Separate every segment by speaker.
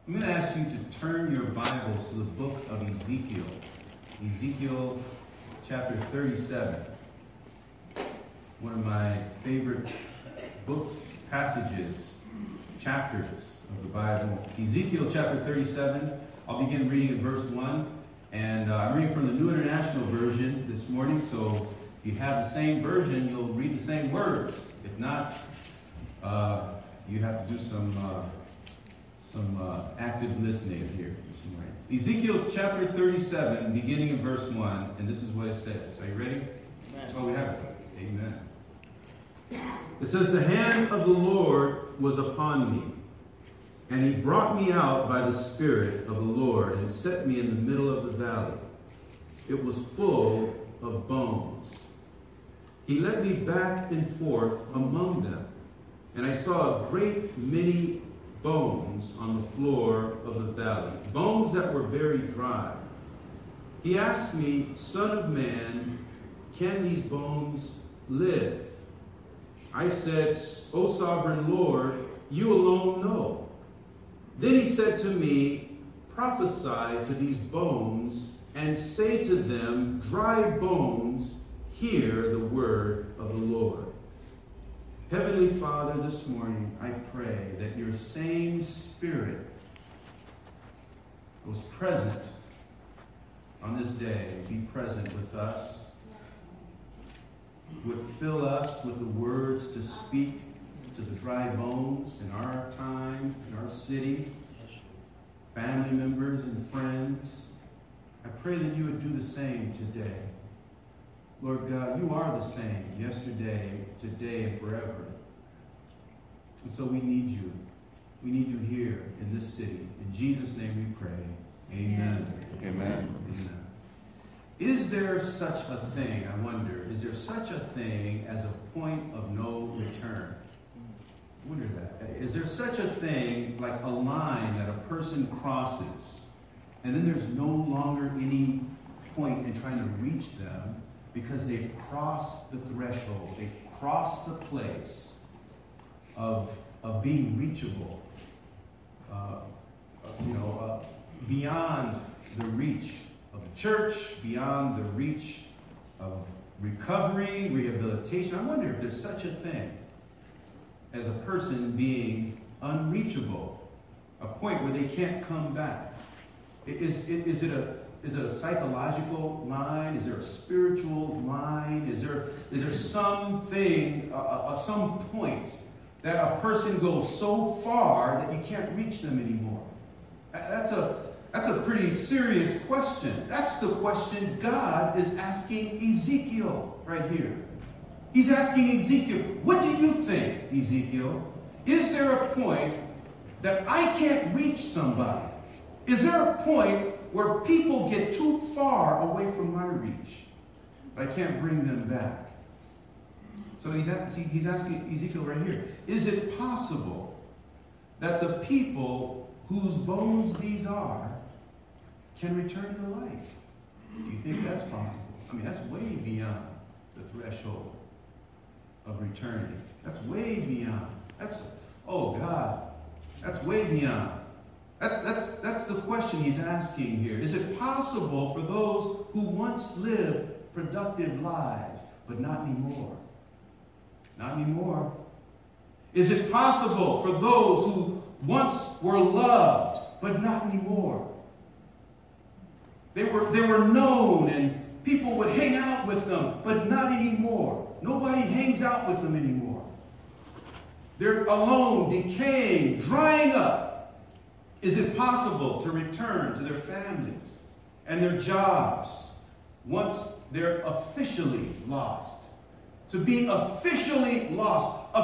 Speaker 1: I'm going to ask you to turn your Bibles to the book of Ezekiel. Ezekiel chapter 37. One of my favorite books, passages, chapters of the Bible. Ezekiel chapter 37. I'll begin reading at verse 1. And I'm reading from the New International Version this morning. So if you have the same version, you'll read the same words. If not, you have to do some active listening here this morning. Ezekiel chapter 37, beginning in verse 1, and this is what it says. Are you ready?
Speaker 2: Amen.
Speaker 1: Oh, we have it. Amen. It says, "The hand of the Lord was upon me, and he brought me out by the Spirit of the Lord and set me in the middle of the valley. It was full of bones. He led me back and forth among them, and I saw a great many bones on the floor of the valley, bones that were very dry. He asked me, 'Son of man, can these bones live?' I said, 'O sovereign Lord, you alone know.' Then he said to me, 'Prophesy to these bones and say to them, dry bones, hear the word of the Lord.'" Heavenly Father, this morning I pray that your same Spirit was present on this day, be present with us, would fill us with the words to speak to the dry bones in our time, in our city, family members and friends. I pray that you would do the same today. Lord God, you are the same yesterday, today, and forever. And so we need you. We need you here in this city. In Jesus' name we pray. Amen.
Speaker 2: Amen.
Speaker 1: Amen. Is there such a thing, I wonder, is there such a thing as a point of no return? I wonder that. Is there such a thing like a line that a person crosses, and then there's no longer any point in trying to reach them, because they've crossed the threshold, they've crossed the place of being reachable, beyond the reach of the church, beyond the reach of recovery, rehabilitation. I wonder if there's such a thing as a person being unreachable, a point where they can't come back. Is it a psychological line? Is there a spiritual line? Is there something, some point that a person goes so far that you can't reach them anymore? That's a pretty serious question. That's the question God is asking Ezekiel right here. He's asking Ezekiel, what do you think, Ezekiel? Is there a point that I can't reach somebody? Is there a point where people get too far away from my reach, but I can't bring them back? So he's asking Ezekiel right here, is it possible that the people whose bones these are can return to life? Do you think that's possible? I mean, that's way beyond the threshold of returning. That's way beyond. Oh God, that's way beyond. That's the question he's asking here. Is it possible for those who once lived productive lives, but not anymore? Not anymore. Is it possible for those who once were loved, but not anymore? They were known and people would hang out with them, but not anymore. Nobody hangs out with them anymore. They're alone, decaying, drying up. Is it possible to return to their families and their jobs once they're officially lost? To be officially lost,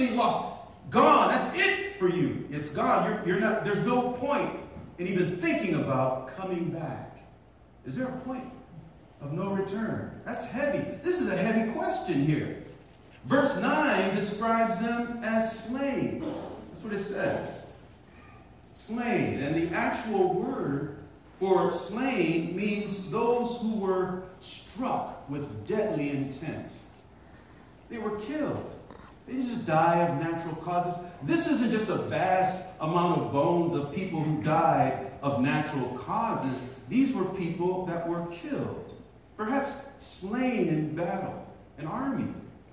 Speaker 1: gone. That's it for you. It's gone. You're not. There's no point in even thinking about coming back. Is there a point of no return? That's heavy. This is a heavy question here. Verse 9 describes them as slain. That's what it says. Slain. And the actual word for slain means those who were struck with deadly intent. They were killed. They didn't just die of natural causes. This isn't just a vast amount of bones of people who died of natural causes. These were people that were killed, perhaps slain in battle, an army.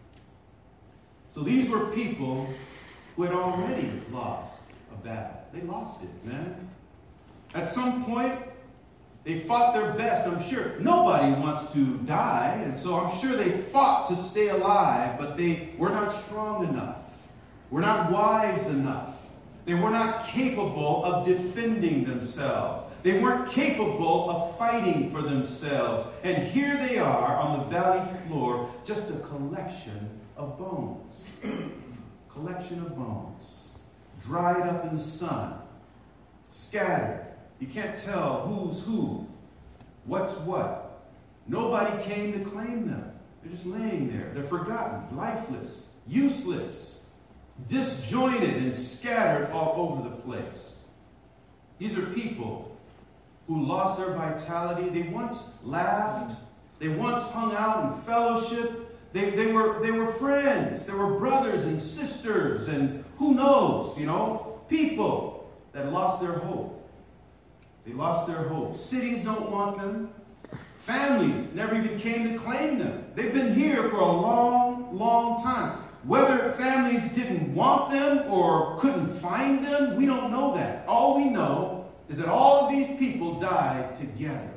Speaker 1: So these were people who had already lost a battle. They lost it, man. At some point, they fought their best, I'm sure. Nobody wants to die, and so I'm sure they fought to stay alive, but they were not strong enough. Were not wise enough. They were not capable of defending themselves. They weren't capable of fighting for themselves. And here they are on the valley floor, just a collection of bones. Collection of bones. Dried up in the sun. Scattered. You can't tell who's who. What's what. Nobody came to claim them. They're just laying there. They're forgotten, lifeless, useless, disjointed, and scattered all over the place. These are people who lost their vitality. They once laughed. They once hung out in fellowship. They were friends. They were brothers and sisters, and who knows, people that lost their hope. They lost their hope. Cities don't want them. Families never even came to claim them. They've been here for a long, long time. Whether families didn't want them or couldn't find them, we don't know that. All we know is that all of these people died together.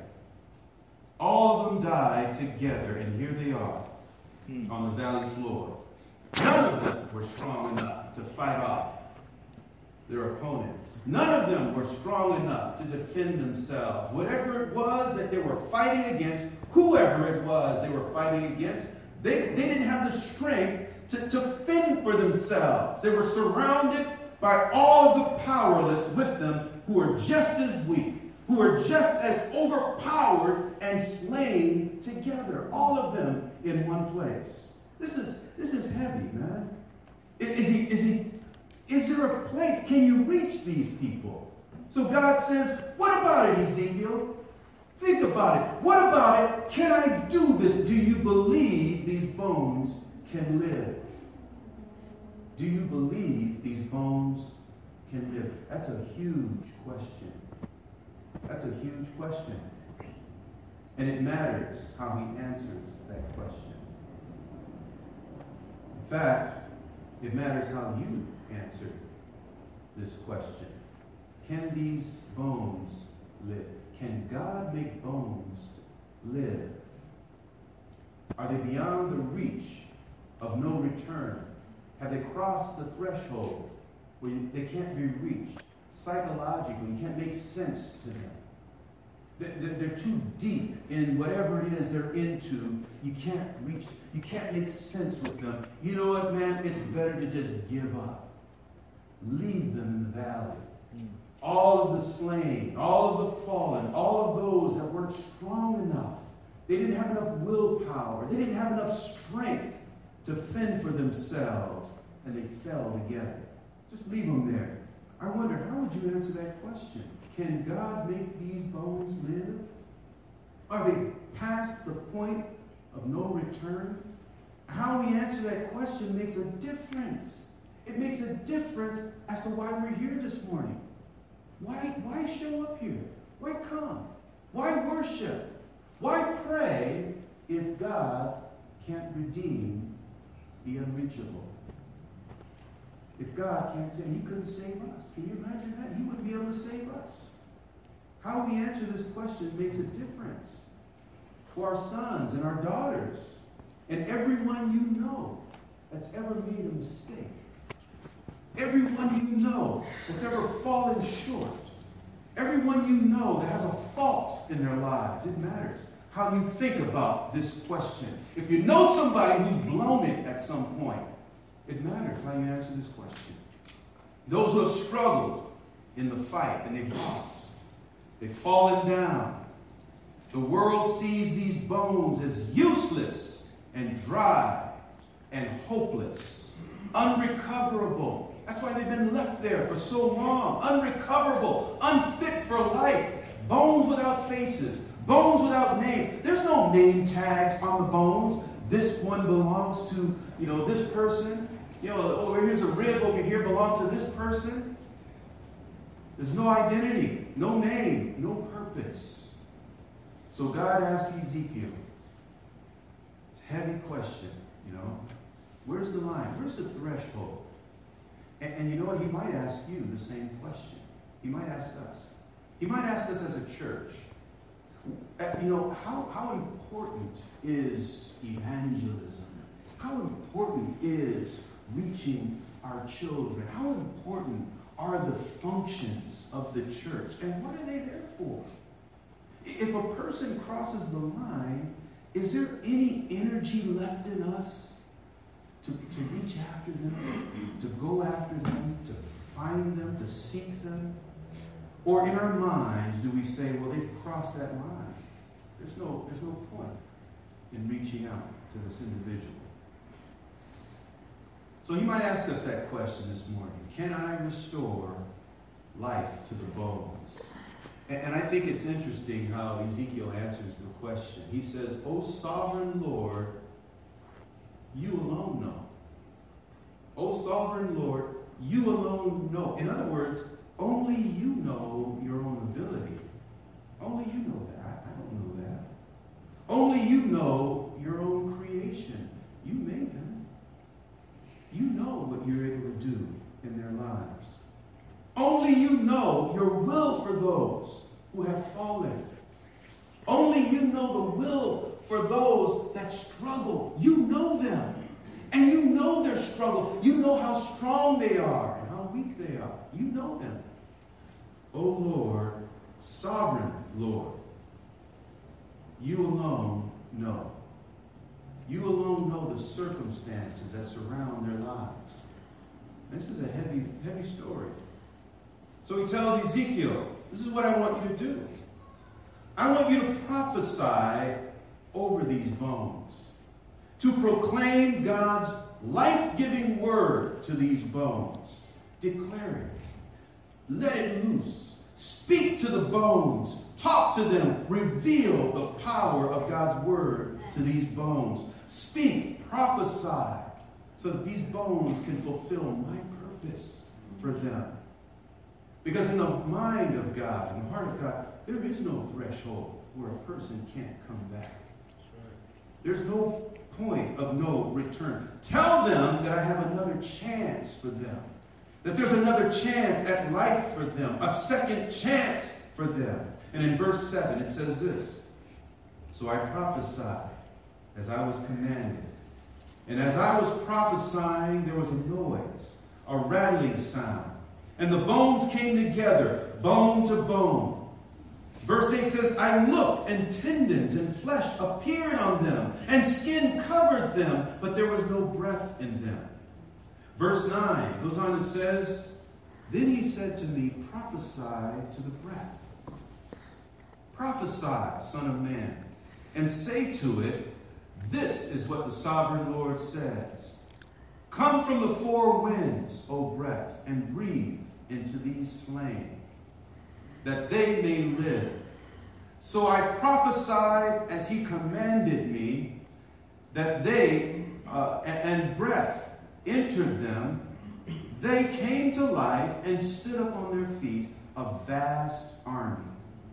Speaker 1: All of them died together, and here they are on the valley floor. None of them were strong enough to fight off their opponents. None of them were strong enough to defend themselves. Whatever it was that they were fighting against, whoever it was they were fighting against, they didn't have the strength to fend for themselves. They were surrounded by all of the powerless with them who were just as weak, who were just as overpowered and slain together. All of them in one place. This is heavy, man. Is there a place? Can you reach these people? So God says, what about it, Ezekiel? Think about it. What about it? Can I do this? Do you believe these bones can live? Do you believe these bones can live? That's a huge question. That's a huge question. And it matters how he answers that question. In fact, it matters how you answer this question. Can these bones live? Can God make bones live? Are they beyond the reach of no return? Have they crossed the threshold where they can't be reached? Psychologically, you can't make sense to them. They're too deep in whatever it is they're into. You can't reach, you can't make sense with them. You know what, man? It's better to just give up. Leave them in the valley. All of the slain, all of the fallen, all of those that weren't strong enough. They didn't have enough willpower. They didn't have enough strength to fend for themselves. And they fell together. Just leave them there. I wonder, how would you answer that question? Can God make these bones live? Are they past the point of no return? How we answer that question makes a difference. It makes a difference as to why we're here this morning. Why show up here? Why come? Why worship? Why pray if God can't redeem the unreachable? If God can't save, he couldn't save us. Can you imagine that? He wouldn't be able to save us. How we answer this question makes a difference for our sons and our daughters and everyone you know that's ever made a mistake. Everyone you know that's ever fallen short. Everyone you know that has a fault in their lives. It matters how you think about this question. If you know somebody who's blown it at some point, it matters how you answer this question. Those who have struggled in the fight and they've lost, they've fallen down. The world sees these bones as useless and dry and hopeless, unrecoverable. That's why they've been left there for so long. Unrecoverable, unfit for life. Bones without faces, bones without names. There's no name tags on the bones. This one belongs to, this person. Over here's here's a rib over here belongs to this person. There's no identity, no name, no purpose. So God asked Ezekiel, it's a heavy question, where's the line? Where's the threshold? And you know what? He might ask you the same question. He might ask us. He might ask us as a church, how important is evangelism? How important is reaching our children? How important are the functions of the church? And what are they there for? If a person crosses the line, is there any energy left in us to reach after them, to go after them, to find them, to seek them? Or in our minds, do we say, well, they've crossed that line. There's no point in reaching out to this individual. So he might ask us that question this morning. Can I restore life to the bones? And I think it's interesting how Ezekiel answers the question. He says, O sovereign Lord, you alone know. O sovereign Lord, you alone know. In other words, only you know your own ability. Only you know that. I don't know that. Only you know your own creation. You made them. You know what you're able to do in their lives. Only you know your will for those who have fallen. Only you know the will for those that struggle. You know them. And you know their struggle. You know how strong they are and how weak they are. You know them. O Lord, sovereign Lord, you alone know. You alone know the circumstances that surround their lives. This is a heavy, heavy story. So he tells Ezekiel, this is what I want you to do. I want you to prophesy over these bones, to proclaim God's life-giving word to these bones, declaring, let it loose. Speak to the bones. Talk to them. Reveal the power of God's word to these bones. Speak, prophesy, so that these bones can fulfill my purpose for them. Because in the mind of God, in the heart of God, there is no threshold where a person can't come back. There's no point of no return. Tell them that I have another chance for them. That there's another chance at life for them. A second chance for them. And in verse 7 it says this. So I prophesied as I was commanded. And as I was prophesying, there was a noise, a rattling sound. And the bones came together, bone to bone. Verse 8 says, I looked, and tendons and flesh appeared on them, and skin covered them, but there was no breath in them. Verse 9 goes on and says, then he said to me, prophesy to the breath. Prophesy, Son of Man, and say to it, this is what the sovereign Lord says. Come from the four winds, O breath, and breathe into these slain, that they may live. So I prophesied as he commanded me, that they, and breath entered them. They came to life and stood up on their feet, a vast army.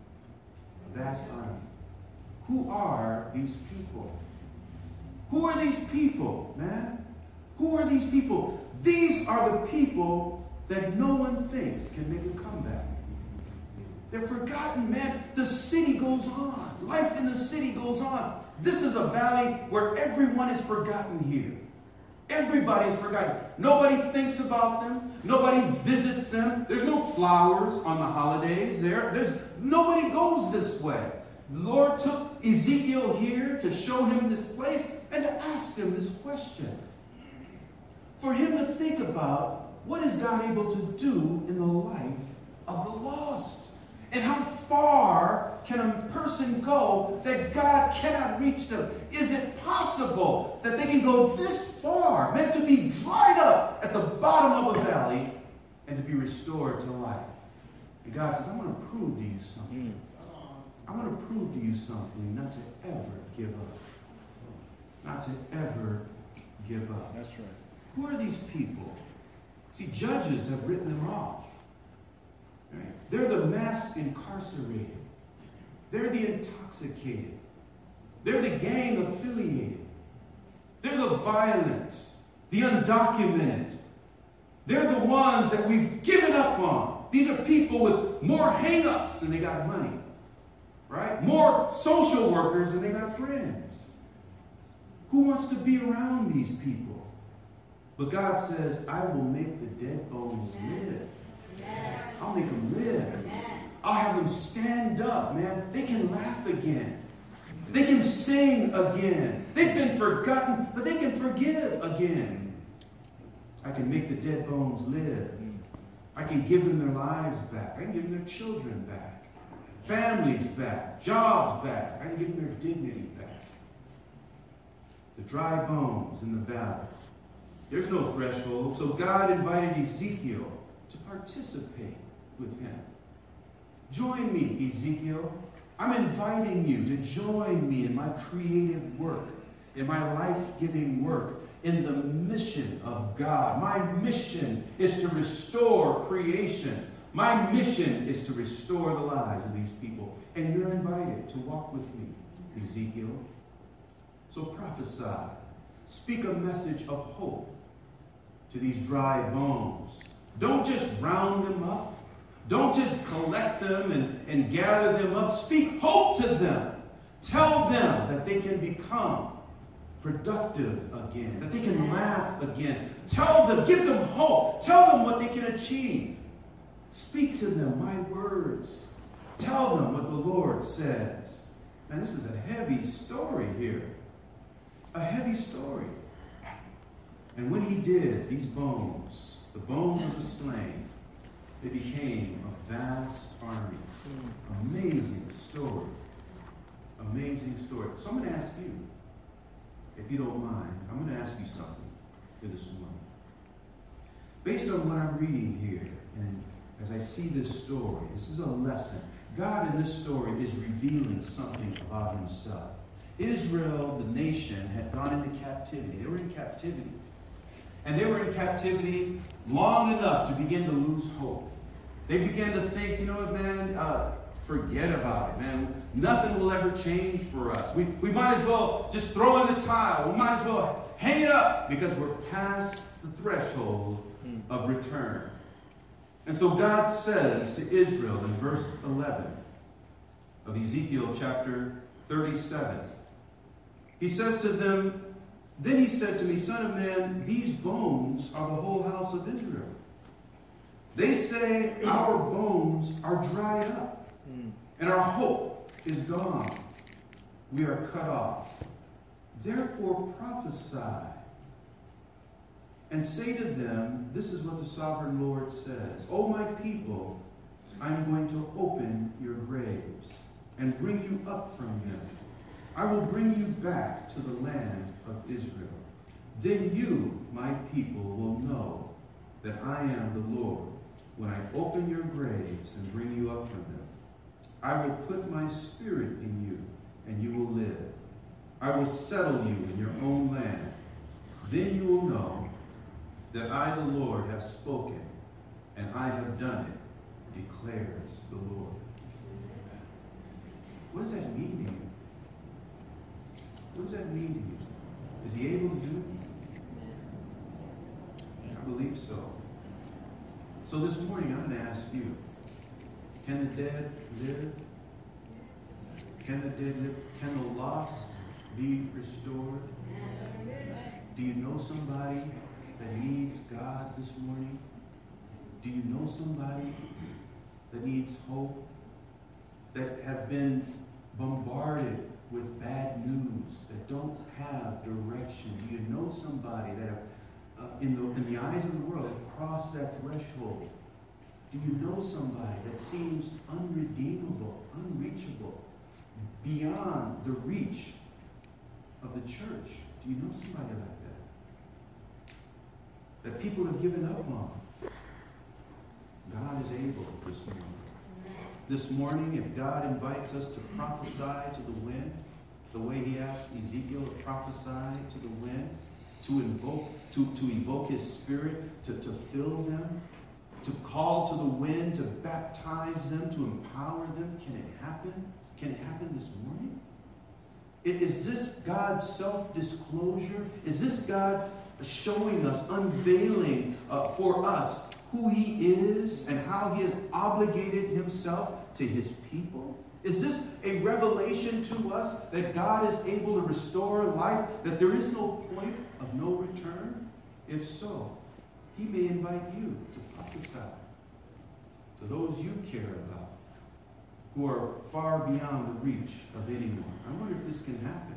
Speaker 1: A vast army. Who are these people? Who are these people, man? Who are these people? These are the people that no one thinks can make a comeback. They're forgotten, man. The city goes on. Life in the city goes on. This is a valley where everyone is forgotten here. Everybody is forgotten. Nobody thinks about them. Nobody visits them. There's no flowers on the holidays there. Nobody goes this way. The Lord took Ezekiel here to show him this place and to ask him this question. For him to think about, what is God able to do in the life of the lost? And how far can a person go that God cannot reach them? Is it possible that they can go this far, meant to be dried up at the bottom of a valley and to be restored to life? And God says, I'm going to prove to you something. I'm going to prove to you something, not to ever give up. Not to ever give up.
Speaker 2: That's right.
Speaker 1: Who are these people See, judges have written them off. Right? They're the mass incarcerated. They're the intoxicated. They're the gang affiliated. They're the violent, the undocumented. They're the ones that we've given up on. These are people with more hang-ups than they got money. Right? More social workers than they got friends. Who wants to be around these people? But God says, I will make the dead bones live. I'll make them live. I'll have them stand up, man. They can laugh again. They can sing again. They've been forgotten, but they can forgive again. I can make the dead bones live. I can give them their lives back. I can give them their children back. Families back. Jobs back. I can give them their dignity back. The dry bones in the valley. There's no threshold. So God invited Ezekiel to participate with him. Join me, Ezekiel. I'm inviting you to join me in my creative work, in my life-giving work, in the mission of God. My mission is to restore creation. My mission is to restore the lives of these people. And you're invited to walk with me, Ezekiel. So prophesy. Speak a message of hope to these dry bones. Don't just round them up. Don't just collect them and gather them up. Speak hope to them. Tell them that they can become productive again, that they can laugh again. Tell them, give them hope. Tell them what they can achieve. Speak to them my words. Tell them what the Lord says. Man, this is a heavy story here. A heavy story. And when he did, these bones, the bones of the slain, they became a vast army. Amazing story. Amazing story. So I'm going to ask you, if you don't mind, I'm going to ask you something here this morning. Based on what I'm reading here, and as I see this story, this is a lesson. God in this story is revealing something about himself. Israel, the nation, had gone into captivity. They were in captivity. And they were in captivity long enough to begin to lose hope. They began to think, you know what, man, forget about it, man. Nothing will ever change for us. We might as well just throw in the towel. We might as well hang it up because we're past the threshold of return. And so God says to Israel in verse 11 of Ezekiel chapter 37, he says to them, then he said to me, Son of man, these bones are the whole house of Israel. They say, our bones are dried up, and our hope is gone. We are cut off. Therefore prophesy, and say to them, this is what the sovereign Lord says. O my people, I'm going to open your graves and bring you up from them. I will bring you back to the land of Israel. Then you, my people, will know that I am the Lord when I open your graves and bring you up from them. I will put my spirit in you, and you will live. I will settle you in your own land. Then you will know that I, the Lord, have spoken, and I have done it, declares the Lord. What does that mean to you? What does that mean to you? Is he able to do it? I believe so. So this morning I'm going to ask you, can the dead live? Can the dead live? Can the lost be restored? Do you know somebody that needs God this morning? Do you know somebody that needs hope? That have been bombarded with bad news, that don't have direction? Do you know somebody that have, in the eyes of the world, have crossed that threshold? Do you know somebody that seems unredeemable, unreachable, beyond the reach of the church? Do you know somebody like that? That people have given up on? God is able this morning. This morning, if God invites us to prophesy to the wind, the way he asked Ezekiel to prophesy to the wind, to evoke His Spirit, to fill them, to call to the wind, to baptize them, to empower them? Can it happen? Can it happen this morning? Is this God's self-disclosure? Is this God showing us, unveiling for us who He is and how He has obligated Himself to His people? Is this a revelation to us that God is able to restore life, that there is no point of no return? If so, He may invite you to prophesy to those you care about, who are far beyond the reach of anyone. I wonder if this can happen.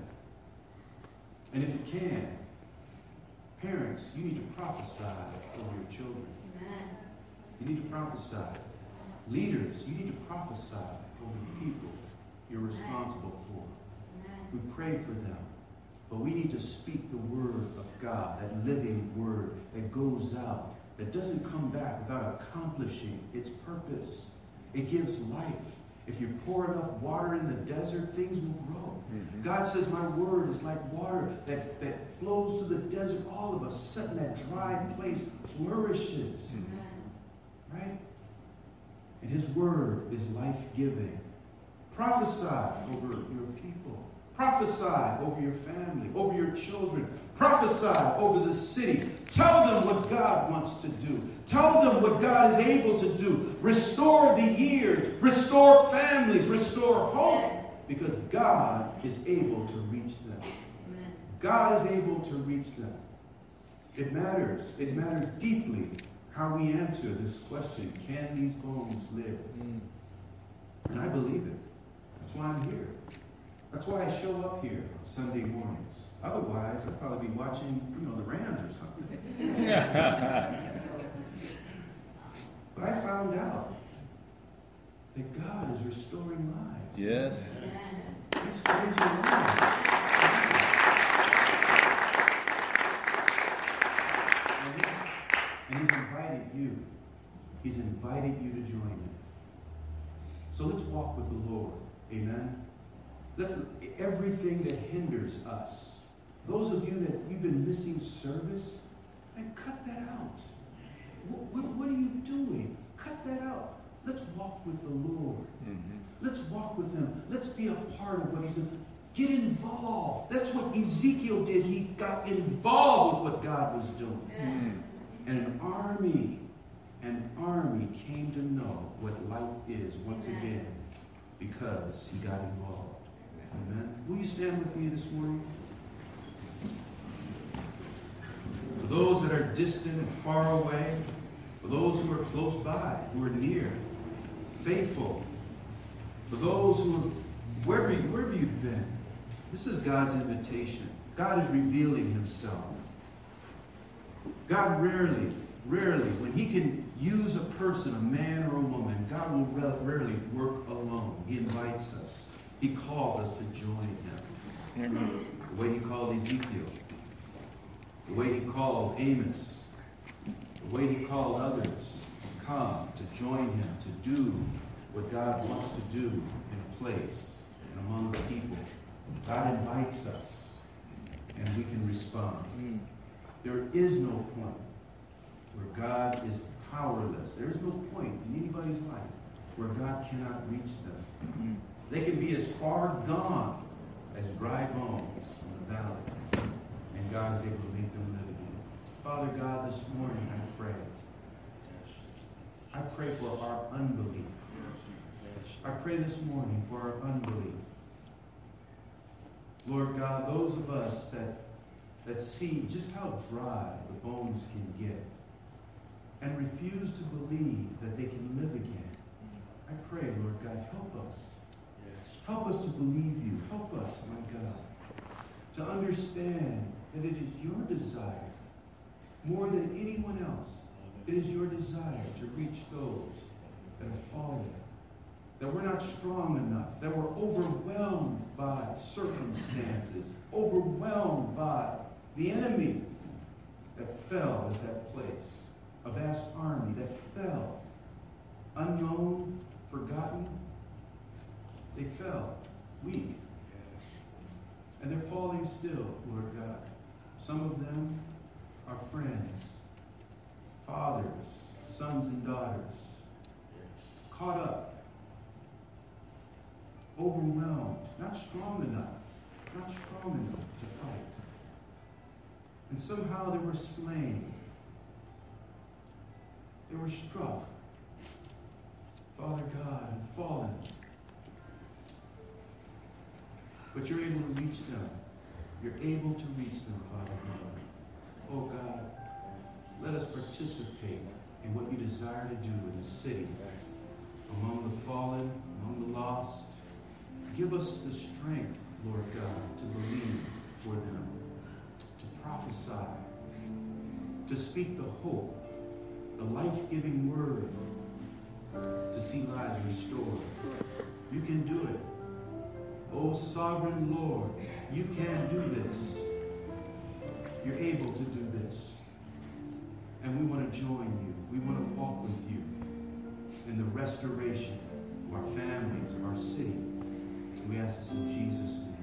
Speaker 1: And if it can, parents, you need to prophesy over your children.
Speaker 2: Amen.
Speaker 1: You need to prophesy. Leaders, you need to prophesy over the people you're responsible for.
Speaker 2: Amen.
Speaker 1: We pray for them. But we need to speak the word of God, that living word that goes out, that doesn't come back without accomplishing its purpose. It gives life. If you pour enough water in the desert, things will grow. Mm-hmm. God says, my word is like water that flows through the desert. All of a sudden, that dry place flourishes. Mm-hmm. Right? And His word is life-giving. Prophesy over your people. Prophesy over your family, over your children. Prophesy over the city. Tell them what God wants to do. Tell them what God is able to do. Restore the years. Restore families. Restore hope. Because God is able to reach them. Amen. God is able to reach them. It matters. It matters deeply how we answer this question. Can these bones live? And I believe it. That's why I'm here. That's why I show up here on Sunday mornings. Otherwise, I'd probably be watching, the Rams or something. But I found out that God is restoring lives.
Speaker 3: Yes.
Speaker 1: He's changing lives. And He's invited you. He's invited you to join Him. So let's walk with the Lord. Amen. Let everything that hinders us, those of you that you've been missing service, and cut that out. What are you doing? Cut that out. Let's walk with the Lord. Mm-hmm. Let's walk with Him. Let's be a part of what He's doing. Get involved. That's what Ezekiel did. He got involved with what God was doing. Mm-hmm. And an army came to know what life is once again because he got involved. Amen. Will you stand with me this morning? For those that are distant and far away, for those who are close by, who are near, faithful, for those who have, wherever you've been, this is God's invitation. God is revealing Himself. God rarely, when He can use a person, a man or a woman, God will rarely work alone. He invites us. He calls us to join Him. The way He called Ezekiel. The way He called Amos. The way He called others. Come to join Him, to do what God wants to do in a place and among the people. God invites us, and we can respond. There is no point where God is powerless. There is no point in anybody's life where God cannot reach them. They can be as far gone as dry bones in the valley, and God is able to make them live again. Father God, this morning I pray for our unbelief. I pray this morning for our unbelief. Lord God, those of us that see just how dry the bones can get and refuse to believe that they can live again, I pray, Lord God, help us. Help us to believe you. Help us, my God, to understand that it is your desire, more than anyone else, it is your desire to reach those that have fallen, that we're not strong enough, that we're overwhelmed by circumstances, overwhelmed by the enemy that fell at that place, a vast army that fell, unknown, forgotten. They fell, weak. And they're falling still, Lord God. Some of them are friends, fathers, sons and daughters, caught up, overwhelmed, not strong enough to fight. And somehow they were slain. They were struck, Father God, and fallen. But you're able to reach them. You're able to reach them, Father God. Oh God, let us participate in what you desire to do in the city, among the fallen, among the lost. Give us the strength, Lord God, to believe for them, to prophesy, to speak the hope, the life-giving word, to see lives restored. You can do it. Oh, sovereign Lord, you can do this. You're able to do this. And we want to join you. We want to walk with you in the restoration of our families, of our city. We ask this in Jesus' name.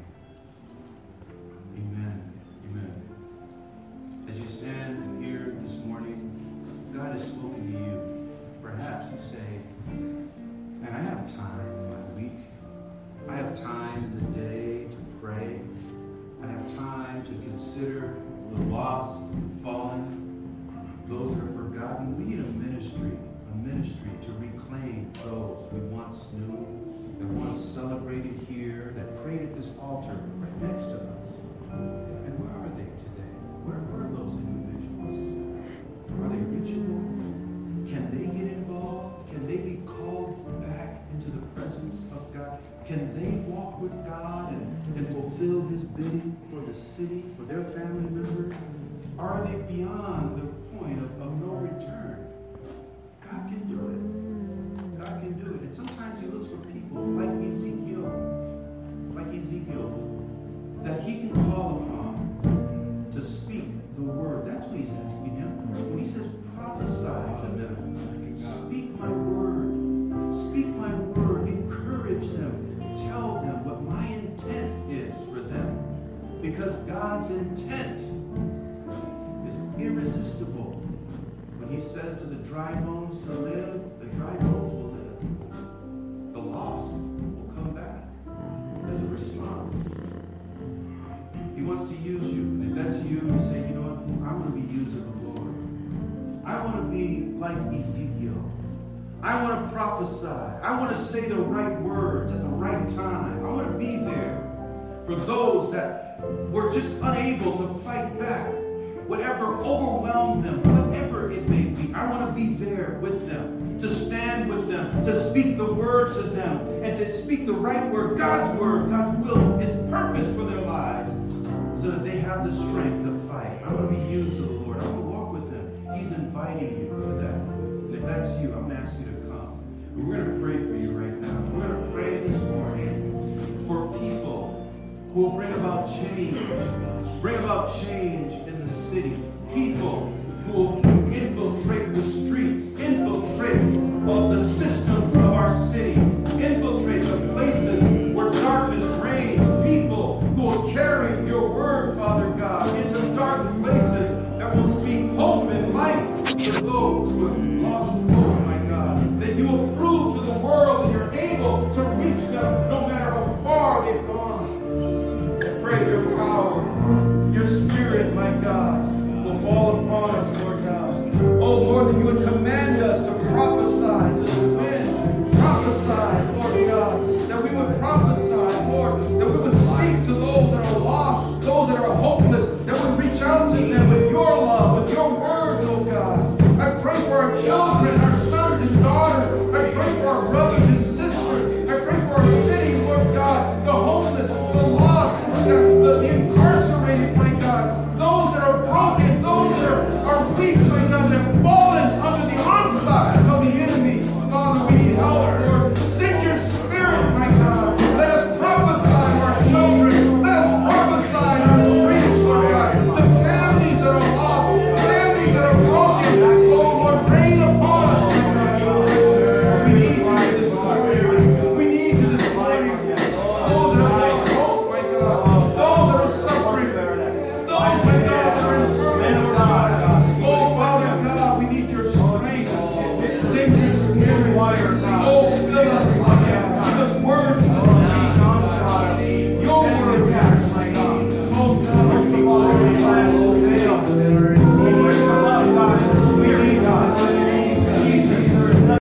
Speaker 1: Amen. Amen. As you stand here this morning, God has spoken to you. Perhaps you say, man, I have time in my week. I have time in the day to pray. I have time to consider the lost, the fallen, those that are forgotten. We need a ministry to reclaim those we once knew, that once celebrated here, that prayed at this altar right next to us. And where are they today? Where are those individuals? Are they reachable? Can they get involved? Can they be called back into the presence of God? Can they walk with God and fulfill his bidding for the city, for their family members? Or are they beyond the point of no return? God can do it. God can do it. And sometimes he looks for people like Ezekiel, that he can call upon to speak the word. That's what he's asking him. When he says prophesy to them, speak my word, encourage them, tell them what my intent is for them. Because God's intent is irresistible. When he says to the dry bones to live, the dry bones will live. The lost will come back as a response. He wants to use you. And if that's you, you say, you know what, I want to be used of the Lord. I want to be like Ezekiel. I want to prophesy. I want to say the right words at the right time. I want to be there for those that were just unable to fight back. Whatever overwhelmed them, whatever it may be, I want to be there with them, to stand with them, to speak the word to them, and to speak the right word, God's will, his purpose for their lives, so that they have the strength to fight. I want to be used of the Lord. I want to walk with him. He's inviting you to that. And if that's you, I'm going to ask you to come. We're going to pray for you right now. We're going to pray this morning for people who will bring about change in the city. People who will infiltrate the streets